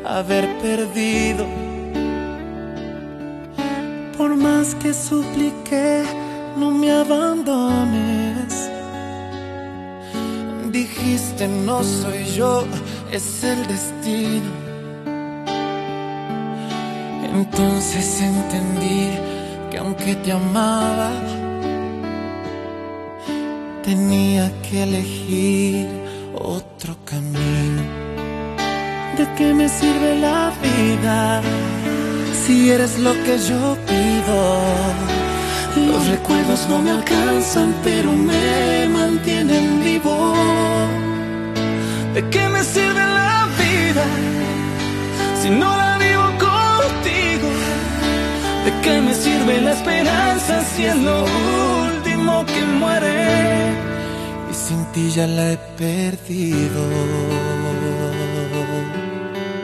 haber perdido. Por más que supliqué, no me abandones. Dijiste no soy yo, es el destino. Entonces entendí que aunque te amaba, tenía que elegir otro camino. ¿De qué me sirve la vida si eres lo que yo pido? Los recuerdos no me alcanzan, pero me mantienen vivo. ¿De qué me sirve la vida si no la vivo contigo? ¿De qué me sirve la esperanza si es lo último que muere? Y sin ti ya la he perdido.